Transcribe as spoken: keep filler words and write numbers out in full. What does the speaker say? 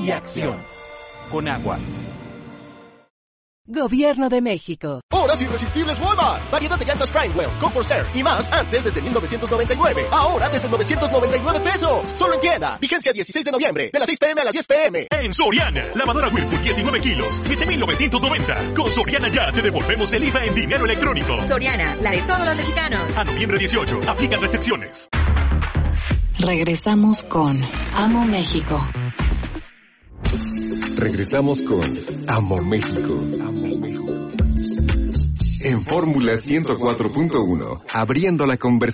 y acción. Con agua. Gobierno de México. ¡Horas irresistibles Walmart! Variedad de llantas Primewell, Comfort Air y más antes desde mil novecientos noventa y nueve. Ahora desde novecientos noventa y nueve pesos. Solo en tienda. Vigencia dieciséis de noviembre. De las seis pm a las diez pm. En Soriana. Lavadora Whirlpool diecinueve kilos. siete mil novecientos noventa. Con Soriana ya te devolvemos el I V A en dinero electrónico. Soriana, la de todos los mexicanos. A noviembre dieciocho. Aplican restricciones. Regresamos con Amo México. Regresamos con Amo México. Amo México. En Fórmula ciento cuatro punto uno, abriendo la conversación.